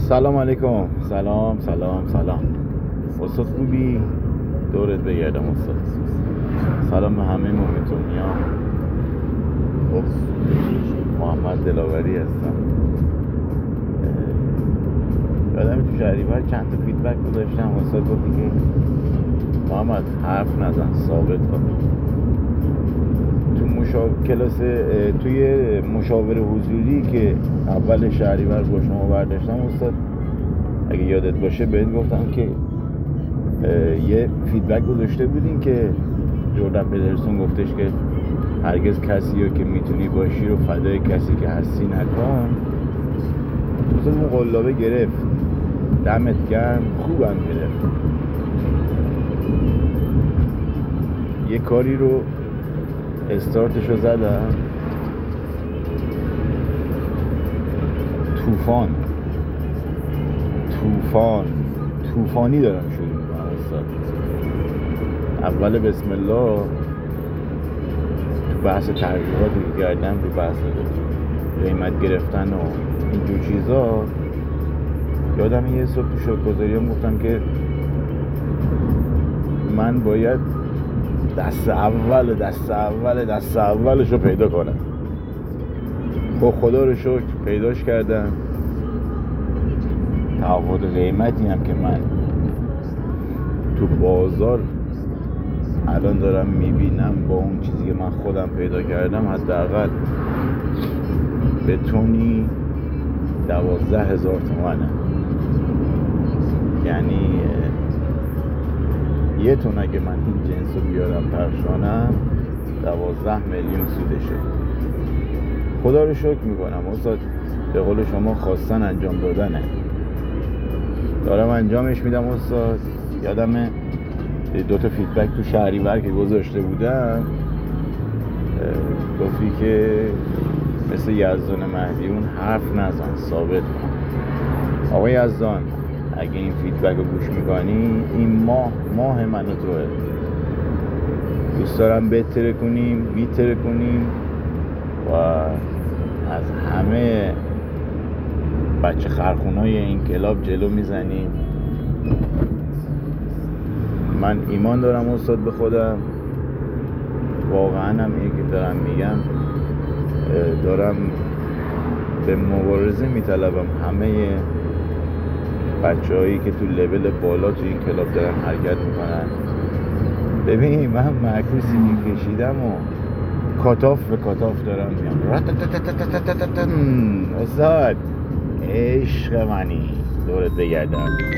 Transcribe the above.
سلام علیکم. سلام. استاد خوبی؟ دورت بگردم استاد. سلام به همه مومنتونیا. خب محمد دلاوری هستم. یادم تو شهریور چند تا فیدبک گذاشتم. استاد گفتی که محمد حرف نزن، ثابت کن. توی مشاوره حضوری که اول شهریور با شما برداشتم استاد، اگه یادت باشه بهت گفتم که یه فیدبک گذاشته بودین که جردن پدرسون گفتش که هرگز کسی رو که میتونی باشی رو فدای کسی که هستی نکن. استاد اون قلابه گرفت، دمت گرم، خوبم گرفت. یه کاری رو استارتشو زدم، طوفانی دارم شروع میکنم استاد. اول بسم الله تو بحث تغییرات میگردم، تو بحث قیمت گرفتن و اینجور چیزا. یادم یه صبح تو شکرگزاری هم گفتم که من باید دست اولش رو پیدا کنم. خب خدا رو شکر پیداش کردم. تفاوت قیمتی هم که من تو بازار الان دارم میبینم با اون چیزی که من خودم پیدا کردم، حداقل به تونی 12,000 تومنه. یعنی یه تون اگه من این جنس رو بیارم پخشانم 12 میلیون سودشه. خدا رو شکر میکنم استاد. به قول شما خواستن انجام دادنه، دارم انجامش میدم استاد. یادمه 2 تا فیدبک تو شهریور که گذاشته بودم گفتی که مثل یزدان مهدیون حرف نزن، ثابت کن. آقای یزدان اگه این فیدبک رو گوش میکنی، این ماه من و توه. دوست دارم بهتره کنیم و از همه بچه خرخونای این کلاب جلو میزنیم. من ایمان دارم استاد به خودم، واقعا هم این که دارم میگم، دارم به مبارزه میطلبم همه بچه‌هایی که تو لول بالا تو این کلاب دارن حرکت میکنن. ببین من معکوسی میکشیدم و کاتاف به کاتاف دارم میام. استاد عشق منی، دورت بگردم.